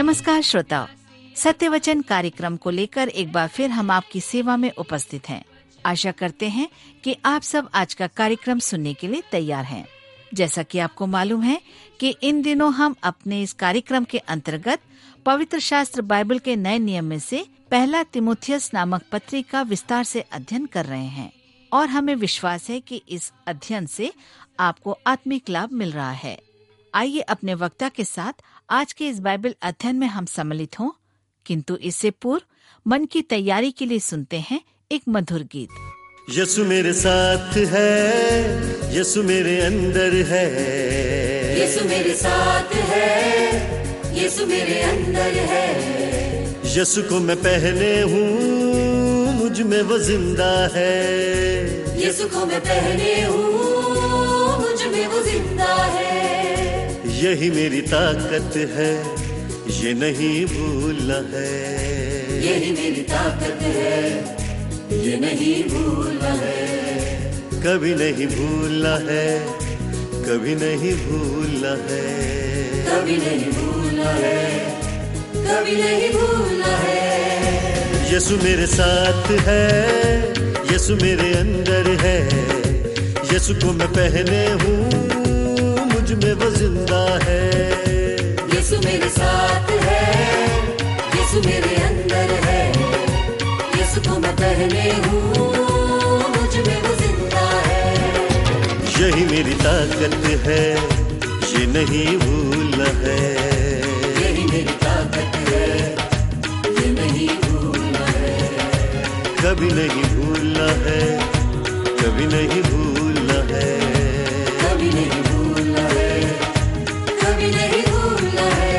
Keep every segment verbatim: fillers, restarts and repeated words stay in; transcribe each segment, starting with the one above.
नमस्कार श्रोताओ, सत्य वचन कार्यक्रम को लेकर एक बार फिर हम आपकी सेवा में उपस्थित हैं। आशा करते हैं कि आप सब आज का कार्यक्रम सुनने के लिए तैयार हैं। जैसा कि आपको मालूम है कि इन दिनों हम अपने इस कार्यक्रम के अंतर्गत पवित्र शास्त्र बाइबल के नए नियम में से पहला तिमुथियुस नामक पत्री का विस्तार से अध्ययन कर रहे हैं और हमें विश्वास है कि इस अध्ययन से आपको आत्मिक लाभ मिल रहा है। आइए अपने वक्ता के साथ आज के इस बाइबल अध्ययन में हम सम्मिलित हों, किंतु इससे पूर्व मन की तैयारी के लिए सुनते हैं एक मधुर गीत। यीशु मेरे साथ है, यीशु मेरे अंदर है, यीशु मेरे साथ है, यीशु मेरे अंदर है। यीशु को मैं पहने हूँ, मुझ में वो जिंदा है। यीशु को मैं पहने हूँ, मुझ में वो जिंदा है। यही मेरी ताकत है, ये नहीं भूलना है। यही मेरी ताकत है, ये नहीं भूलना है। कभी नहीं भूलना है, कभी नहीं भूलना है, कभी नहीं भूलना है, कभी नहीं भूलना है। यीशु मेरे साथ है, यीशु मेरे अंदर है। यीशु को मैं पहने हूँ, मुझ में वो जिंदा है। यीशु मेरे साथ है, यीशु मेरे अंदर है। यीशु को मैं पहने हूँ, मुझ में वो जिंदा है। यही मेरी ताकत है, ये नहीं भूलना है। यही मेरी ताकत है, ये नहीं भूलना है। कभी नहीं भूलना है, कभी नहीं भूलना है, कभी नहीं भूलना है, कभी नहीं भूलना है।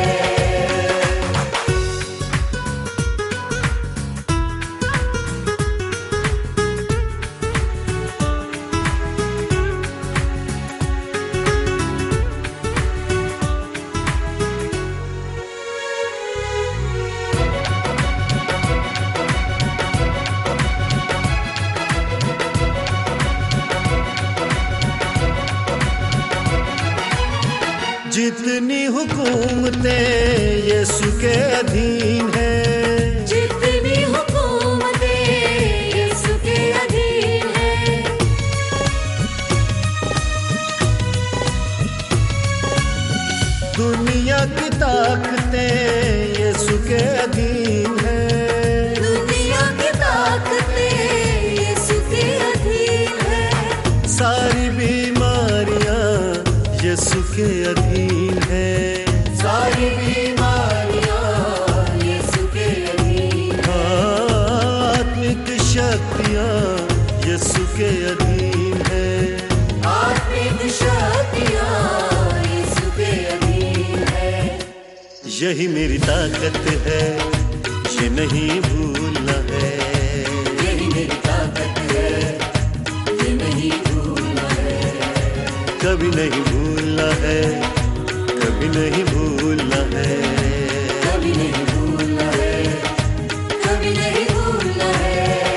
जितनी हुकूमतें यीशु के अधीन है, जितनी हुकूमतें यीशु के अधीन है। दुनिया की ताकतें यीशु के अधीन है। दुनिया की ताकतें यीशु के अधीन है। सारी बीमारियां यीशु के अधीन है। सारी बीमारियां यीशु के अधीन है। आत्मिक शक्तियां यीशु के अधीन है। आत्मिक शक्तियां यीशु के अधीन है। यही मेरी ताकत है, ये नहीं भूलना है। यही मेरी ताकत है, ये नहीं भूलना है। कभी नहीं भूलना है, कभी नहीं भूलना है, कभी नहीं भूलना है, कभी नहीं भूलना है।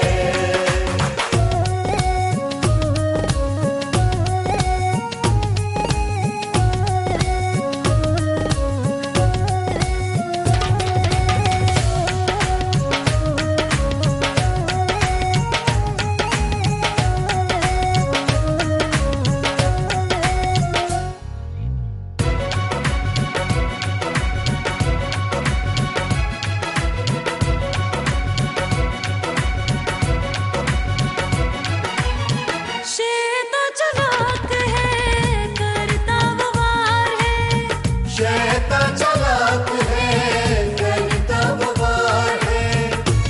शैतान चालाक है, करता वो वार है। शैतान चालाक है, करता वो वार है।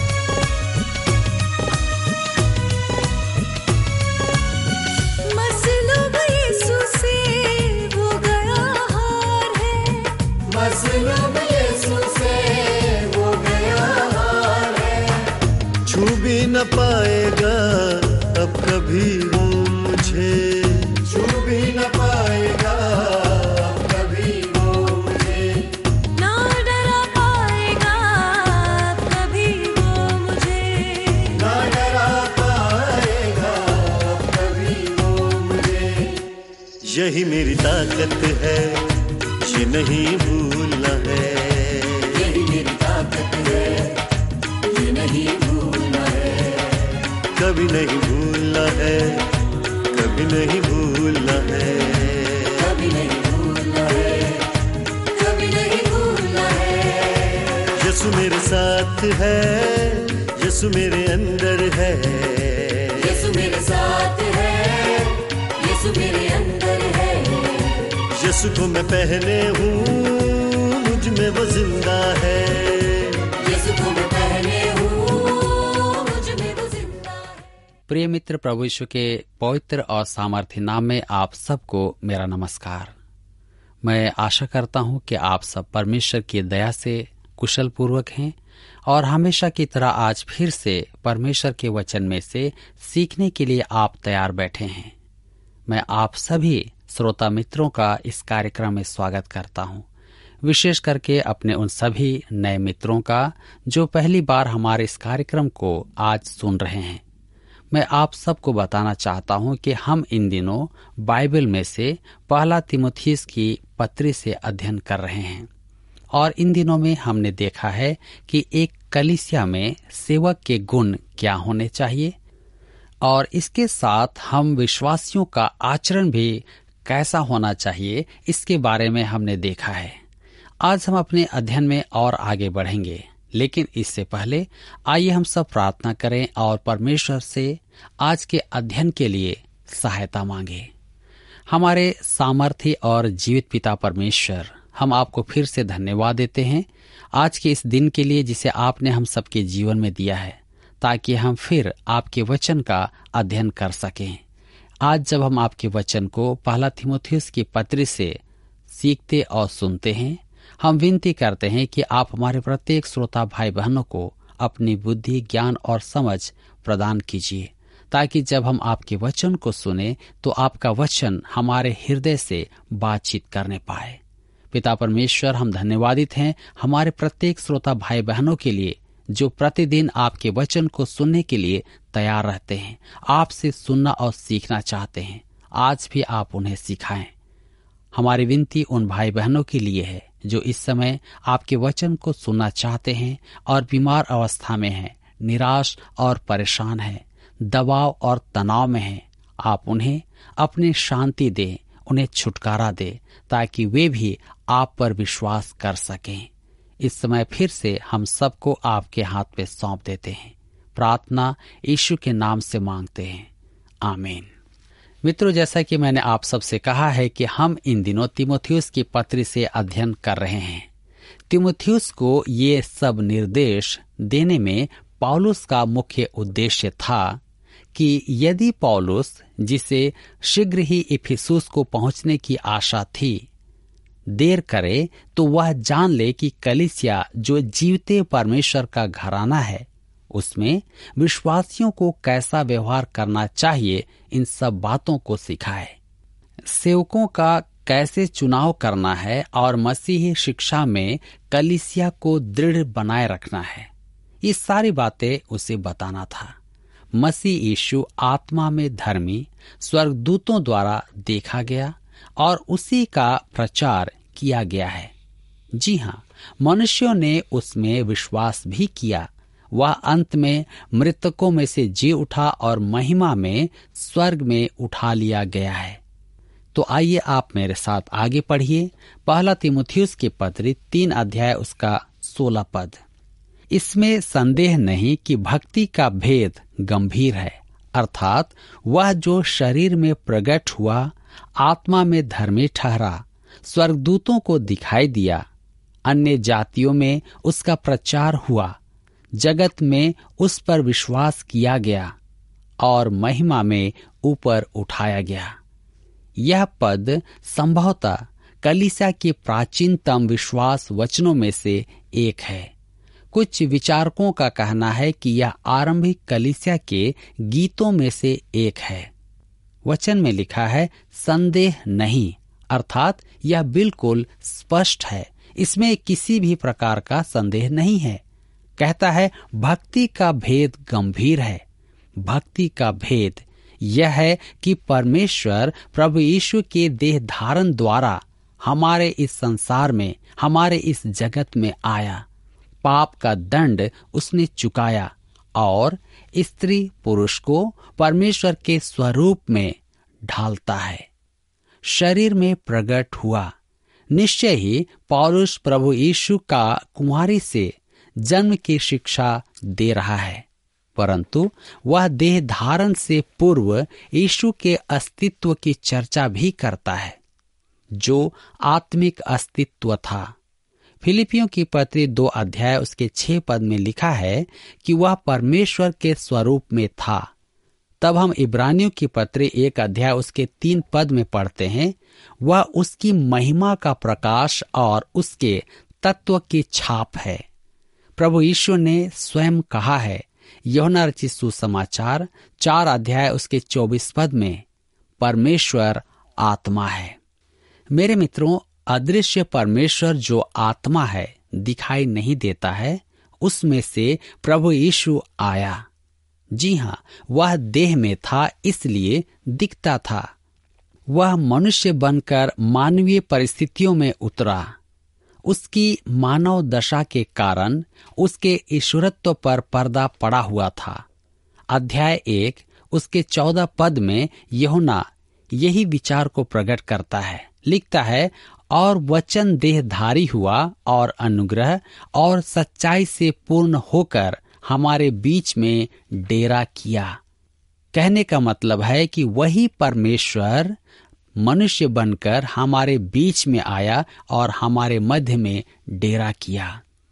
मसलूब यीशु से वो गया हार है। मसलूब यीशु से वो गया हार है। छू भी न पाएगा अब कभी वो मुझे। छू भी न पाएगा अब कभी वो मुझे। ना डरा पाएगा अब कभी वो मुझे। ना डरा पाएगा अब कभी वो मुझे। यही मेरी ताकत है, ये नहीं भूलना है। यही कभी नहीं भूलना है, कभी नहीं भूलना है, कभी नहीं भूलना है, कभी नहीं भूलना है। यीशु मेरे साथ है, यीशु मेरे अंदर है, यीशु मेरे साथ है, यीशु मेरे अंदर है। यीशु को मैं पहने हूँ, मुझ में वो जिंदा है। यीशु को मैं पहने हूँ, मुझ में वो जिंदा है। प्रिय मित्र, प्रभु यीशु के पवित्र और सामर्थ्य नाम में आप सबको मेरा नमस्कार। मैं आशा करता हूँ कि आप सब परमेश्वर की दया से कुशल पूर्वक हैं और हमेशा की तरह आज फिर से परमेश्वर के वचन में से सीखने के लिए आप तैयार बैठे हैं। मैं आप सभी श्रोता मित्रों का इस कार्यक्रम में स्वागत करता हूं, विशेष करके अपने उन सभी नए मित्रों का जो पहली बार हमारे इस कार्यक्रम को आज सुन रहे हैं। मैं आप सबको बताना चाहता हूं कि हम इन दिनों बाइबल में से पहला तीमुथियुस की पत्री से अध्ययन कर रहे हैं और इन दिनों में हमने देखा है कि एक कलीसिया में सेवक के गुण क्या होने चाहिए और इसके साथ हम विश्वासियों का आचरण भी कैसा होना चाहिए, इसके बारे में हमने देखा है। आज हम अपने अध्ययन में और आगे बढ़ेंगे, लेकिन इससे पहले आइए हम सब प्रार्थना करें और परमेश्वर से आज के अध्ययन के लिए सहायता मांगे। हमारे सामर्थी और जीवित पिता परमेश्वर, हम आपको फिर से धन्यवाद देते हैं आज के इस दिन के लिए जिसे आपने हम सबके जीवन में दिया है, ताकि हम फिर आपके वचन का अध्ययन कर सकें। आज जब हम आपके वचन को पहला तीमुथियुस की पत्री से सीखते और सुनते हैं, हम विनती करते हैं कि आप हमारे प्रत्येक श्रोता भाई बहनों को अपनी बुद्धि, ज्ञान और समझ प्रदान कीजिए, ताकि जब हम आपके वचन को सुने तो आपका वचन हमारे हृदय से बातचीत करने पाए। पिता परमेश्वर, हम धन्यवादित हैं हमारे प्रत्येक श्रोता भाई बहनों के लिए जो प्रतिदिन आपके वचन को सुनने के लिए तैयार रहते हैं, आपसे सुनना और सीखना चाहते हैं। आज भी आप उन्हें सिखाएं। हमारी विनती उन भाई बहनों के लिए है जो इस समय आपके वचन को सुनना चाहते हैं और बीमार अवस्था में हैं, निराश और परेशान हैं, दबाव और तनाव में हैं। आप उन्हें अपनी शांति दें, उन्हें छुटकारा दे, ताकि वे भी आप पर विश्वास कर सकें। इस समय फिर से हम सबको आपके हाथ पे सौंप देते हैं। प्रार्थना यीशु के नाम से मांगते हैं, आमीन। मित्रों, जैसा कि मैंने आप सबसे कहा है कि हम इन दिनों तीमुथियुस की पत्री से अध्ययन कर रहे हैं। तीमुथियुस को ये सब निर्देश देने में पौलुस का मुख्य उद्देश्य था कि यदि पौलुस, जिसे शीघ्र ही इफिसुस को पहुंचने की आशा थी, देर करे तो वह जान ले कि कलीसिया जो जीवते परमेश्वर का घराना है, उसमें विश्वासियों को कैसा व्यवहार करना चाहिए, इन सब बातों को सिखाए। सेवकों का कैसे चुनाव करना है और मसीही शिक्षा में कलीसिया को दृढ़ बनाए रखना है, ये सारी बातें उसे बताना था। मसीह यीशु आत्मा में धर्मी स्वर्गदूतों द्वारा देखा गया और उसी का प्रचार किया गया है। जी हाँ, मनुष्यों ने उसमें विश्वास भी किया। वह अंत में मृतकों में से जी उठा और महिमा में स्वर्ग में उठा लिया गया है। तो आइए आप मेरे साथ आगे पढ़िए। पहला तीमुथियुस की पत्री तीन अध्याय उसका सोलह पद। इसमें संदेह नहीं कि भक्ति का भेद गंभीर है, अर्थात वह जो शरीर में प्रकट हुआ, आत्मा में धर्मी ठहरा, स्वर्गदूतों को दिखाई दिया, अन्य जातियों में उसका प्रचार हुआ, जगत में उस पर विश्वास किया गया और महिमा में ऊपर उठाया गया। यह पद संभवतः कलीसिया के प्राचीनतम विश्वास वचनों में से एक है। कुछ विचारकों का कहना है कि यह आरंभिक कलीसिया के गीतों में से एक है। वचन में लिखा है संदेह नहीं, अर्थात यह बिल्कुल स्पष्ट है, इसमें किसी भी प्रकार का संदेह नहीं है। कहता है भक्ति का भेद गंभीर है। भक्ति का भेद यह है कि परमेश्वर प्रभु यीशु के देह धारण द्वारा हमारे इस संसार में, हमारे इस जगत में आया, पाप का दंड उसने चुकाया और स्त्री पुरुष को परमेश्वर के स्वरूप में ढालता है। शरीर में प्रकट हुआ। निश्चय ही पौलुस प्रभु यीशु का कुंवारी से जन्म की शिक्षा दे रहा है, परंतु वह देह धारण से पूर्व यीशु के अस्तित्व की चर्चा भी करता है, जो आत्मिक अस्तित्व था। फिलिपियों की पत्री दो अध्याय उसके छह पद में लिखा है कि वह परमेश्वर के स्वरूप में था। तब हम इब्रानियों की पत्री एक अध्याय उसके तीन पद में पढ़ते हैं, वह उसकी महिमा का प्रकाश और उसके तत्व की छाप है। प्रभु यीशु ने स्वयं कहा है, यूहन्ना रचित सुसमाचार चार अध्याय उसके चौबीस पद में, परमेश्वर आत्मा है। मेरे मित्रों, अदृश्य परमेश्वर जो आत्मा है, दिखाई नहीं देता है, उसमें से प्रभु यीशु आया। जी हाँ, वह देह में था, इसलिए दिखता था। वह मनुष्य बनकर मानवीय परिस्थितियों में उतरा। उसकी मानव दशा के कारण उसके ईश्वरत्व पर पर्दा पड़ा हुआ था। अध्याय एक उसके चौदह पद में यूहन्ना यही विचार को प्रकट करता है। लिखता है, और वचन देहधारी हुआ और अनुग्रह और सच्चाई से पूर्ण होकर हमारे बीच में डेरा किया। कहने का मतलब है कि वही परमेश्वर मनुष्य बनकर हमारे बीच में आया और हमारे मध्य में डेरा किया।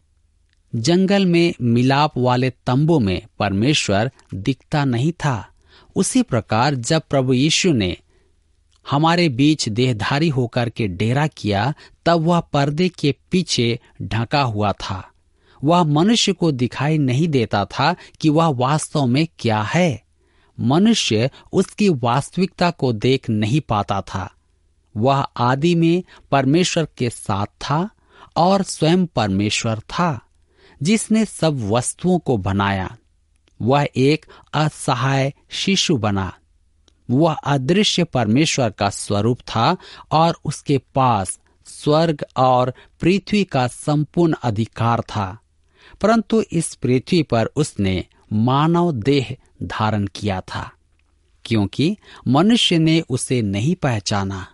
जंगल में मिलाप वाले तंबू में परमेश्वर दिखता नहीं था। उसी प्रकार जब प्रभु यीशु ने हमारे बीच देहधारी होकर के डेरा किया, तब वह पर्दे के पीछे ढका हुआ था। वह मनुष्य को दिखाई नहीं देता था कि वह वास्तव में क्या है। मनुष्य उसकी वास्तविकता को देख नहीं पाता था। वह आदि में परमेश्वर के साथ था और स्वयं परमेश्वर था, जिसने सब वस्तुओं को बनाया। वह एक असहाय शिशु बना। वह अदृश्य परमेश्वर का स्वरूप था और उसके पास स्वर्ग और पृथ्वी का संपूर्ण अधिकार था, परंतु इस पृथ्वी पर उसने मानव देह धारण किया था। क्योंकि मनुष्य ने उसे नहीं पहचाना,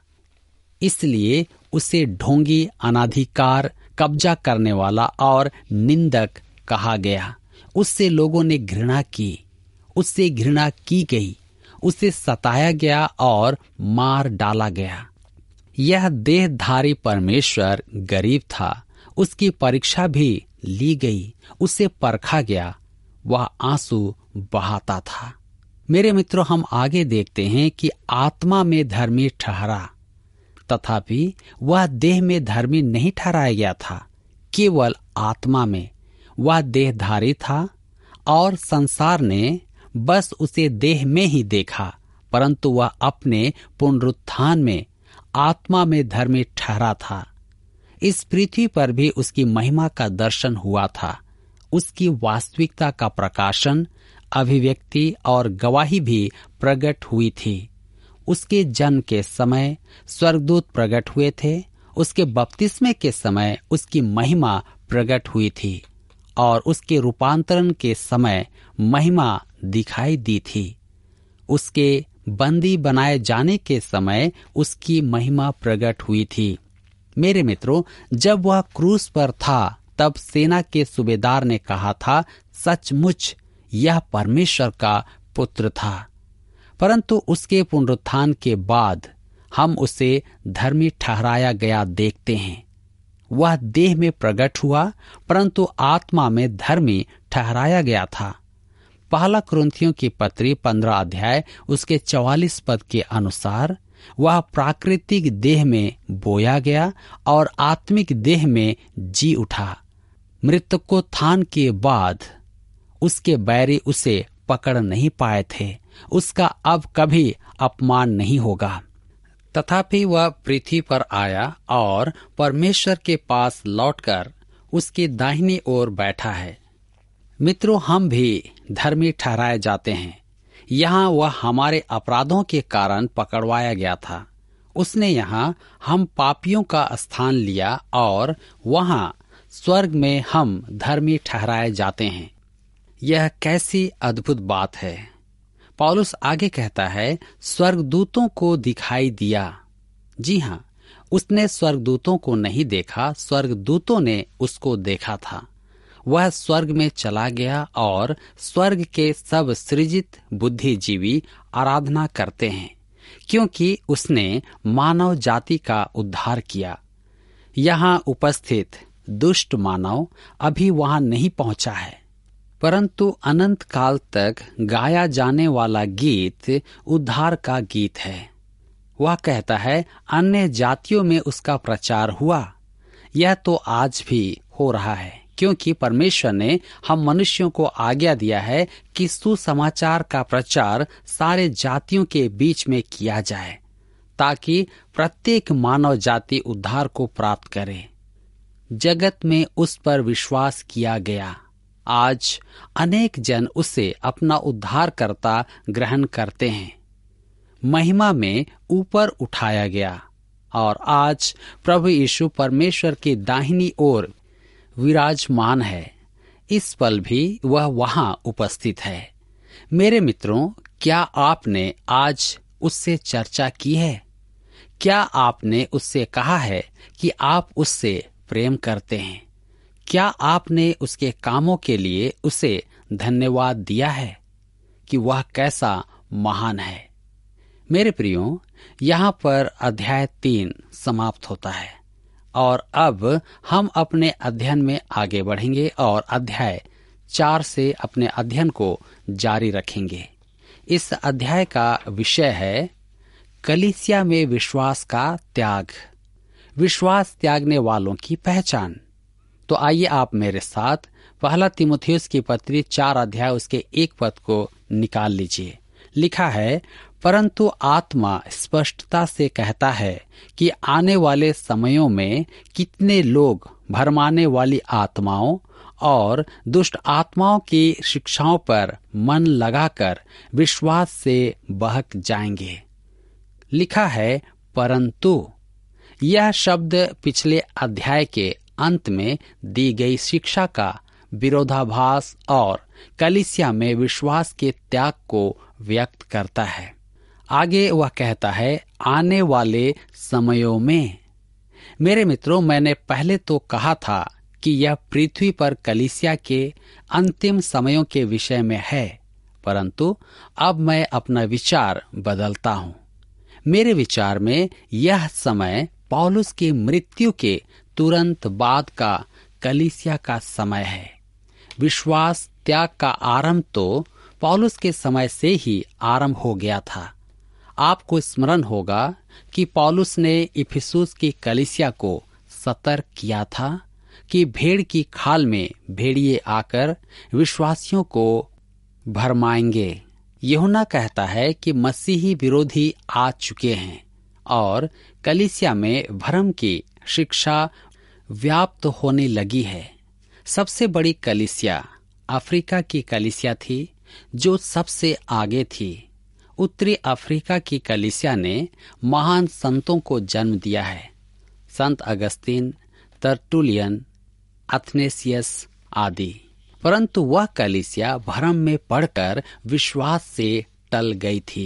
इसलिए उसे ढोंगी, अनाधिकार, कब्जा करने वाला और निंदक कहा गया। उससे लोगों ने घृणा की, उससे घृणा की गई, उसे सताया गया और मार डाला गया। यह देहधारी परमेश्वर गरीब था। उसकी परीक्षा भी ली गई, उसे परखा गया, वह आंसू बहाता था। मेरे मित्रों, हम आगे देखते हैं कि आत्मा में धर्मी ठहरा, तथापि वह देह में धर्मी नहीं ठहराया गया था, केवल आत्मा में। वह देहधारी था और संसार ने बस उसे देह में ही देखा, परंतु वह अपने पुनरुत्थान में आत्मा में धर्मी ठहरा था। इस पृथ्वी पर भी उसकी महिमा का दर्शन हुआ था। उसकी वास्तविकता का प्रकाशन, अभिव्यक्ति और गवाही भी प्रकट हुई थी। उसके जन्म के समय स्वर्गदूत प्रकट हुए थे। उसके बपतिस्मे के समय उसकी महिमा प्रकट हुई थी और उसके रूपांतरण के समय महिमा दिखाई दी थी। उसके बंदी बनाए जाने के समय उसकी महिमा प्रकट हुई थी। मेरे मित्रों, जब वह क्रूस पर था, तब सेना के सूबेदार ने कहा था, सचमुच यह परमेश्वर का पुत्र था। परंतु उसके पुनरुत्थान के बाद हम उसे धर्मी ठहराया गया देखते हैं। वह देह में प्रकट हुआ, परंतु आत्मा में धर्मी ठहराया गया था। पहला कुरिन्थियों की पत्री पंद्रह अध्याय उसके चौवालीस पद के अनुसार वह प्राकृतिक देह में बोया गया और आत्मिक देह में जी उठा। मृतकोत्थान के बाद उसके बैरी उसे पकड़ नहीं पाए थे। उसका अब कभी अपमान नहीं होगा। तथापि वह पृथ्वी पर आया और परमेश्वर के पास लौटकर उसकी दाहिनी ओर बैठा है। मित्रों, हम भी धर्मी ठहराए जाते हैं। यहाँ वह हमारे अपराधों के कारण पकड़वाया गया था। उसने यहाँ हम पापियों का स्थान लिया और वहाँ स्वर्ग में हम धर्मी ठहराए जाते हैं। यह कैसी अद्भुत बात है। पौलुस आगे कहता है, स्वर्गदूतों को दिखाई दिया। जी हाँ, उसने स्वर्गदूतों को नहीं देखा, स्वर्गदूतों ने उसको देखा था। वह स्वर्ग में चला गया और स्वर्ग के सब सृजित बुद्धिजीवी आराधना करते हैं, क्योंकि उसने मानव जाति का उद्धार किया। यहाँ उपस्थित दुष्ट मानव अभी वहां नहीं पहुंचा है, परंतु अनंत काल तक गाया जाने वाला गीत उद्धार का गीत है। वह कहता है, अन्य जातियों में उसका प्रचार हुआ। यह तो आज भी हो रहा है, क्योंकि परमेश्वर ने हम मनुष्यों को आज्ञा दिया है कि सुसमाचार का प्रचार सारे जातियों के बीच में किया जाए, ताकि प्रत्येक मानव जाति उद्धार को प्राप्त करे। जगत में उस पर विश्वास किया गया। आज अनेक जन उसे अपना उद्धारकर्ता ग्रहण करते हैं। महिमा में ऊपर उठाया गया और आज प्रभु यीशु परमेश्वर की दाहिनी ओर विराजमान है। इस पल भी वह वहां उपस्थित है। मेरे मित्रों, क्या आपने आज उससे चर्चा की है? क्या आपने उससे कहा है कि आप उससे प्रेम करते हैं? क्या आपने उसके कामों के लिए उसे धन्यवाद दिया है कि वह कैसा महान है? मेरे प्रियो, यहाँ पर अध्याय तीन समाप्त होता है और अब हम अपने अध्ययन में आगे बढ़ेंगे और अध्याय चार से अपने अध्ययन को जारी रखेंगे। इस अध्याय का विषय है कलीसिया में विश्वास का त्याग, विश्वास त्यागने वालों की पहचान। तो आइए आप मेरे साथ पहला तीमुथियुस की पत्री चार अध्याय उसके एक पद को निकाल लीजिए। लिखा है, परंतु आत्मा स्पष्टता से कहता है कि आने वाले समयों में कितने लोग भरमाने वाली आत्माओं और दुष्ट आत्माओं की शिक्षाओं पर मन लगाकर विश्वास से बहक जाएंगे। लिखा है परंतु। यह शब्द पिछले अध्याय के अंत में दी गई शिक्षा का विरोधाभास और कलीसिया में विश्वास के त्याग को व्यक्त करता है। आगे वह कहता है, आने वाले समयों में। मेरे मित्रों, मैंने पहले तो कहा था कि यह पृथ्वी पर कलीसिया के अंतिम समयों के विषय में है, परंतु अब मैं अपना विचार बदलता हूँ। मेरे विचार में यह समय पौलुस की मृत्यु के तुरंत बाद का कलीसिया का समय है। विश्वास त्याग का आरंभ तो पौलुस के समय से ही आरंभ हो गया था। आपको स्मरण होगा कि पौलुस ने इफिसुस की कलीसिया को सतर्क किया था कि भेड़ की खाल में भेड़िए आकर विश्वासियों को भरमाएंगे। यूहन्ना कहता है कि मसीही विरोधी आ चुके हैं और कलीसिया में भ्रम की शिक्षा व्याप्त होने लगी है। सबसे बड़ी कलीसिया अफ्रीका की कलीसिया थी, जो सबसे आगे थी। उत्तरी अफ्रीका की कलीसिया ने महान संतों को जन्म दिया है, संत अगस्तीन, तरतुलियन, अथनेसियस आदि। परंतु वह कलीसिया भ्रम में पड़कर विश्वास से टल गई थी।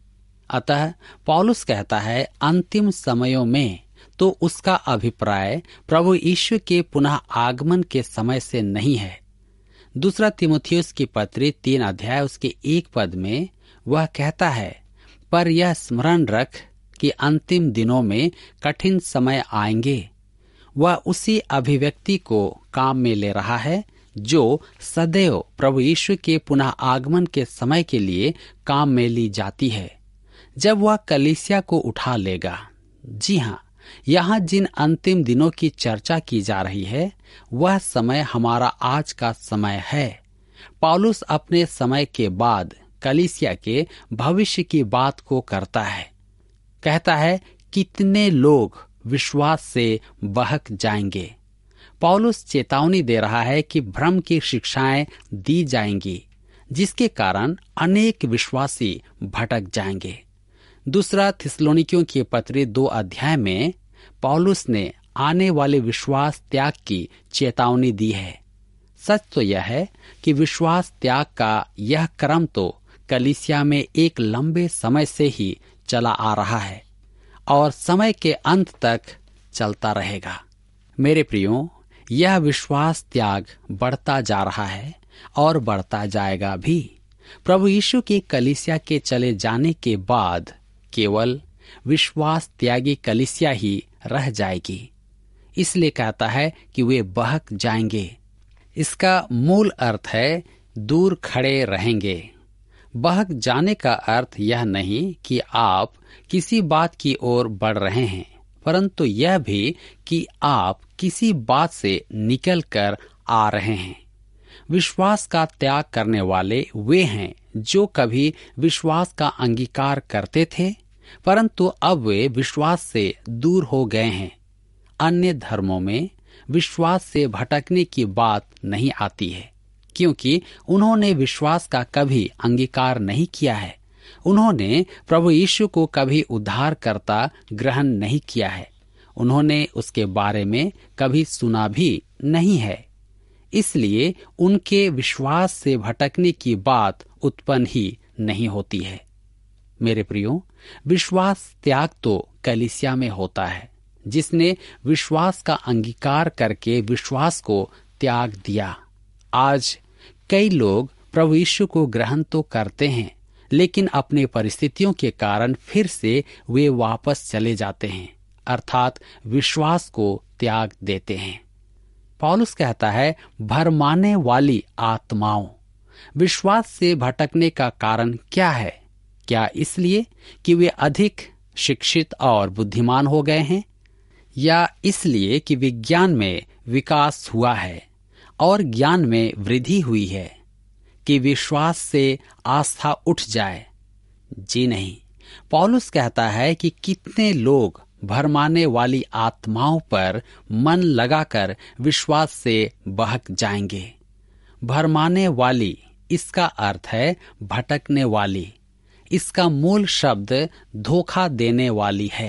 अतः पौलुस कहता है, अंतिम समयों में, तो उसका अभिप्राय प्रभु यीशु के पुनः आगमन के समय से नहीं है। दूसरा तीमुथियुस की पत्री तीन अध्याय उसके एक पद में वह कहता है, पर यह स्मरण रख कि अंतिम दिनों में कठिन समय आएंगे। वह उसी अभिव्यक्ति को काम में ले रहा है जो सदैव प्रभु यीशु के पुनः आगमन के समय के लिए काम में ली जाती है, जब वह कलीसिया को उठा लेगा। जी हाँ, यहाँ जिन अंतिम दिनों की चर्चा की जा रही है, वह समय हमारा आज का समय है। पौलुस अपने समय के बाद कलीसिया के भविष्य की बात को करता है। कहता है, कितने लोग विश्वास से बहक जाएंगे। पौलुस चेतावनी दे रहा है कि भ्रम की शिक्षाएं दी जाएंगी, जिसके कारण अनेक विश्वासी भटक जाएंगे। दूसरा थिस्सलुनीकियों की पत्री दो अध्याय में पौलुस ने आने वाले विश्वास त्याग की चेतावनी दी है। सच तो यह है कि विश्वास त्याग का यह क्रम तो कलीसिया में एक लंबे समय से ही चला आ रहा है और समय के अंत तक चलता रहेगा। मेरे प्रियो, यह विश्वास त्याग बढ़ता जा रहा है और बढ़ता जाएगा भी। प्रभु यीशु की कलीसिया के चले जाने के बाद केवल विश्वास त्यागी कलीसिया ही रह जाएगी। इसलिए कहता है कि वे बहक जाएंगे। इसका मूल अर्थ है दूर खड़े रहेंगे। बहक जाने का अर्थ यह नहीं कि आप किसी बात की ओर बढ़ रहे हैं, परंतु यह भी कि आप किसी बात से निकल कर आ रहे हैं। विश्वास का त्याग करने वाले वे हैं जो कभी विश्वास का अंगीकार करते थे, परंतु अब वे विश्वास से दूर हो गए हैं। अन्य धर्मों में विश्वास से भटकने की बात नहीं आती है, क्योंकि उन्होंने विश्वास का कभी अंगीकार नहीं किया है। उन्होंने प्रभु यीशु को कभी उद्धारकर्ता ग्रहण नहीं किया है। उन्होंने उसके बारे में कभी सुना भी नहीं है। इसलिए उनके विश्वास से भटकने की बात उत्पन्न ही नहीं होती है। मेरे प्रियो, विश्वास त्याग तो कलीसिया में होता है, जिसने विश्वास का अंगीकार करके विश्वास को त्याग दिया। आज कई लोग प्रभु यीशु को ग्रहण तो करते हैं, लेकिन अपने परिस्थितियों के कारण फिर से वे वापस चले जाते हैं, अर्थात विश्वास को त्याग देते हैं। पौलुस कहता है, भरमाने वाली आत्माओं। विश्वास से भटकने का कारण क्या है? क्या इसलिए कि वे अधिक शिक्षित और बुद्धिमान हो गए हैं, या इसलिए कि विज्ञान में विकास हुआ है और ज्ञान में वृद्धि हुई है कि विश्वास से आस्था उठ जाए? जी नहीं। पौलुस कहता है कि कितने लोग भरमाने वाली आत्माओं पर मन लगाकर विश्वास से बहक जाएंगे। भरमाने वाली, इसका अर्थ है भटकने वाली। इसका मूल शब्द धोखा देने वाली है,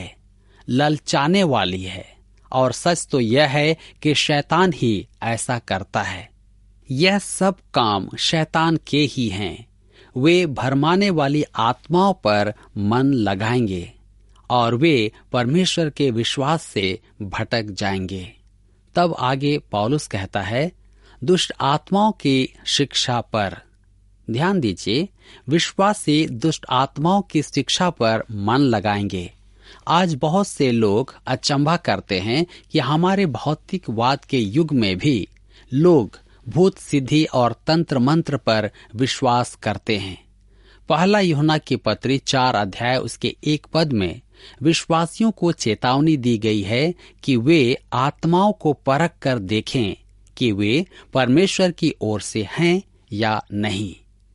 ललचाने वाली है, और सच तो यह है कि शैतान ही ऐसा करता है। यह सब काम शैतान के ही हैं। वे भरमाने वाली आत्माओं पर मन लगाएंगे और वे परमेश्वर के विश्वास से भटक जाएंगे। तब आगे पौलुस कहता है, दुष्ट आत्माओं की शिक्षा पर। ध्यान दीजिए, विश्वासी दुष्ट आत्माओं की शिक्षा पर मन लगाएंगे। आज बहुत से लोग अचंभा करते हैं कि हमारे भौतिकवाद के युग में भी लोग भूत सिद्धि और तंत्र मंत्र पर विश्वास करते हैं। पहला यूहन्ना की पत्री चार अध्याय उसके एक पद में विश्वासियों को चेतावनी दी गई है कि वे आत्माओं को परख कर देखें कि वे परमेश्वर की ओर से हैं या नहीं।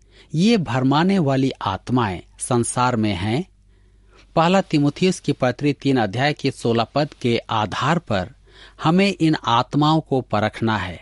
ये भरमाने वाली आत्माएं संसार में हैं। पहला तीमुथियुस की पत्री तीन अध्याय के सोलह पद के आधार पर हमें इन आत्माओं को परखना है।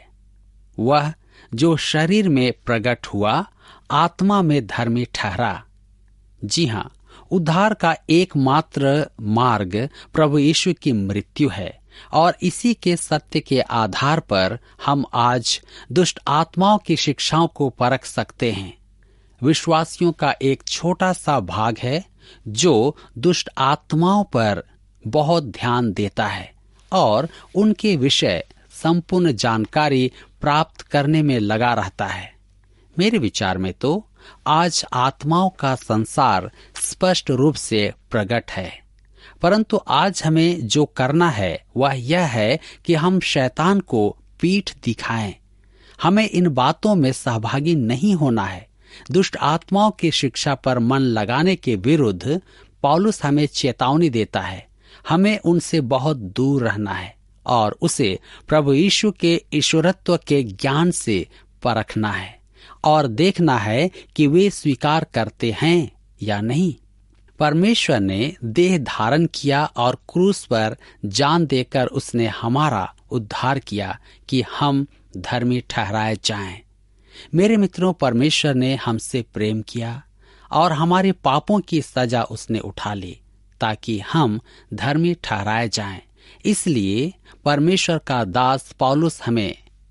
वह जो शरीर में प्रकट हुआ, आत्मा में धर्मी ठहरा। जी हाँ, उद्धार का एकमात्र मार्ग प्रभु यीशु की मृत्यु है, और इसी के सत्य के आधार पर हम आज दुष्ट आत्माओं की शिक्षाओं को परख सकते हैं। विश्वासियों का एक छोटा सा भाग है जो दुष्ट आत्माओं पर बहुत ध्यान देता है और उनके विषय संपूर्ण जानकारी प्राप्त करने में लगा रहता है। मेरे विचार में तो आज आत्माओं का संसार स्पष्ट रूप से प्रकट है, परंतु आज हमें जो करना है वह यह है कि हम शैतान को पीठ दिखाएं। हमें इन बातों में सहभागी नहीं होना है। दुष्ट आत्माओं की शिक्षा पर मन लगाने के विरुद्ध पौलुस हमें चेतावनी देता है। हमें उनसे बहुत दूर रहना है और उसे प्रभु यीशु के ईश्वरत्व के ज्ञान से परखना है और देखना है कि वे स्वीकार करते हैं या नहीं। परमेश्वर ने देह धारण किया और क्रूस पर जान देकर उसने हमारा उद्धार किया कि हम धर्मी ठहराए जाएं। मेरे मित्रों, परमेश्वर ने हमसे प्रेम किया और हमारे पापों की सजा उसने उठा ली ताकि हम धर्मी ठहराए जाएं। इसलिए परमेश्वर का दास पौलुस हमें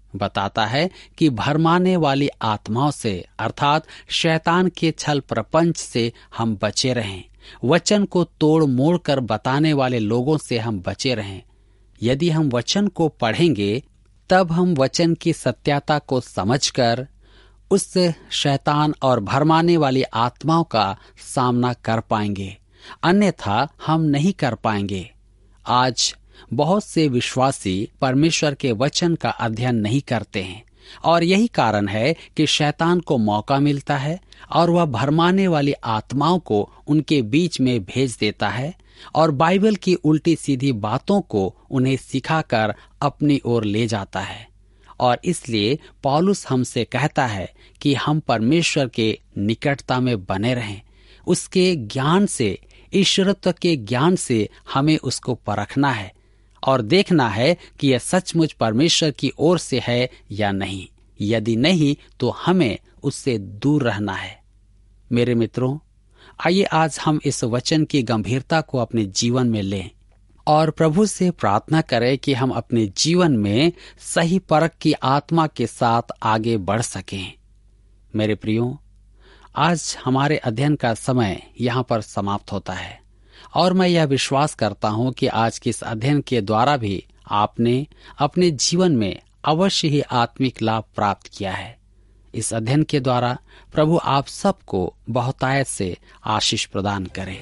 बताता है कि भरमाने वाली आत्माओं से अर्थात शैतान के छल प्रपंच से हम बचे रहें। वचन को तोड़ मोड़ कर बताने वाले लोगों से हम बचे रहें। यदि हम वचन को पढ़ेंगे तब हम वचन की सत्यता को समझकर उस शैतान और भरमाने वाली आत्माओं का सामना कर पाएंगे, अन्यथा हम नहीं कर पाएंगे। आज बहुत से विश्वासी परमेश्वर के वचन का अध्ययन नहीं करते हैं और यही कारण है कि शैतान को मौका मिलता है और वह भरमाने वाली आत्माओं को उनके बीच में भेज देता है और बाइबल की उल्टी सीधी बातों को उन्हें सिखाकर अपनी ओर ले जाता है। और इसलिए पौलुस हमसे कहता है कि हम परमेश्वर के निकटता में बने रहें। उसके ज्ञान से, ईश्वरत्व के ज्ञान से हमें उसको परखना है और देखना है कि यह सचमुच परमेश्वर की ओर से है या नहीं। यदि नहीं तो हमें उससे दूर रहना है। मेरे मित्रों, आइए आज हम इस वचन की गंभीरता को अपने जीवन में लें और प्रभु से प्रार्थना करें कि हम अपने जीवन में सही परख की आत्मा के साथ आगे बढ़ सकें। मेरे प्रियो, आज हमारे अध्ययन का समय यहाँ पर समाप्त होता है और मैं यह विश्वास करता हूँ कि आज के इस अध्ययन के द्वारा भी आपने अपने जीवन में अवश्य ही आत्मिक लाभ प्राप्त किया है। इस अध्ययन के द्वारा प्रभु आप सबको बहुतायत से आशीष प्रदान करे।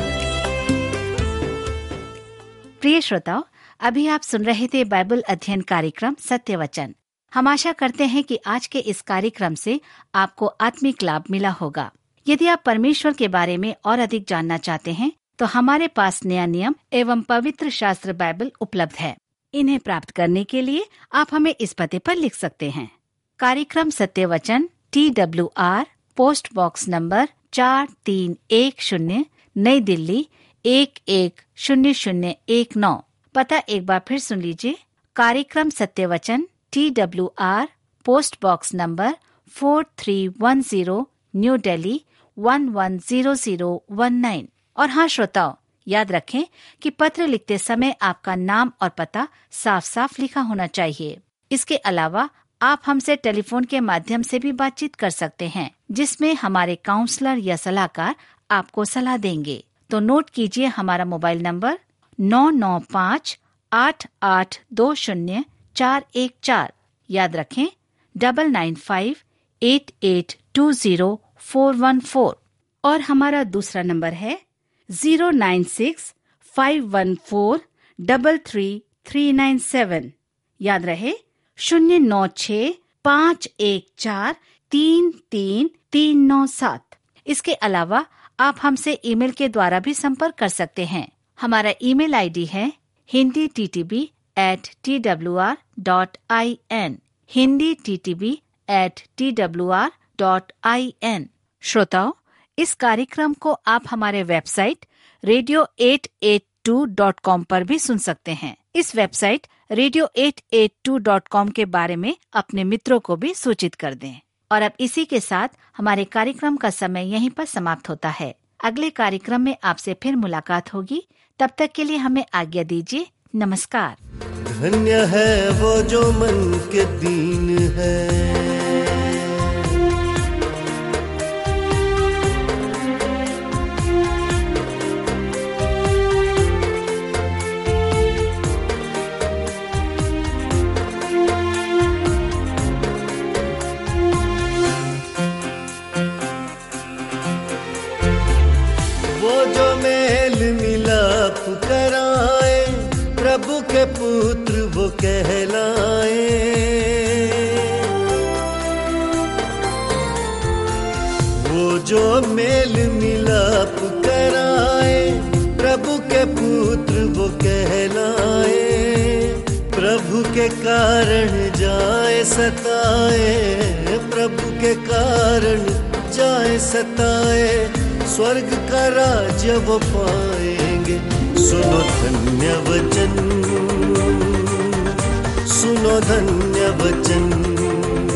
प्रिय श्रोताओ, अभी आप सुन रहे थे बाइबल अध्ययन कार्यक्रम सत्य वचन। हम आशा करते हैं कि आज के इस कार्यक्रम से आपको आत्मिक लाभ मिला होगा। यदि आप परमेश्वर के बारे में और अधिक जानना चाहते हैं तो हमारे पास नया नियम एवं पवित्र शास्त्र बाइबल उपलब्ध है। इन्हें प्राप्त करने के लिए आप हमें इस पते पर लिख सकते हैं। कार्यक्रम सत्य वचन, T W R, post box number चार तीन एक शून्य, नई दिल्ली एक एक शून्य शून्य एक नौ। पता एक बार फिर सुन लीजिए। कार्यक्रम सत्य वचन, T W R, post box number four three one zero, new Delhi one one zero zero one nine. और हाँ श्रोताओ, याद रखें कि पत्र लिखते समय आपका नाम और पता साफ साफ लिखा होना चाहिए। इसके अलावा आप हमसे टेलीफोन के माध्यम से भी बातचीत कर सकते हैं, जिसमें हमारे काउंसलर या सलाहकार आपको सलाह देंगे। तो नोट कीजिए हमारा मोबाइल नंबर नौ नौ पाँच आठ आठ दो शून्य चार एक चार। याद रखें double nine five eight eight two zero four one four. और हमारा दूसरा नंबर है zero nine six five one four double three three nine seven. याद रहे शून्य नौ छ पाँच एक चार तीन तीन तीन नौ सात। इसके अलावा आप हमसे ईमेल के द्वारा भी संपर्क कर सकते हैं। हमारा ईमेल आईडी है Hindi T T B at T W R dot I N, Hindi T T B at T W R dot I N. श्रोताओ, इस कार्यक्रम को आप हमारे website radio at eight two dot com पर भी सुन सकते हैं। इस website radio at eight two dot com के बारे में अपने मित्रों को भी सूचित कर दें। और अब इसी के साथ हमारे कार्यक्रम का समय यहीं पर समाप्त होता है। अगले कार्यक्रम में आपसे फिर मुलाकात होगी। तब तक के लिए हमें आज्ञा दीजिए। नमस्कार। धन्य है वो जो मन के दीन है, प्रभु के पुत्र वो कहलाए। वो जो मेल मिलाप कराए, प्रभु के पुत्र वो कहलाए। प्रभु के कारण जाए सताए, प्रभु के कारण जाए सताए, स्वर्ग का राज्य वो पाएंगे। सुनो धन्य वचन, सुनो धन्य वचन।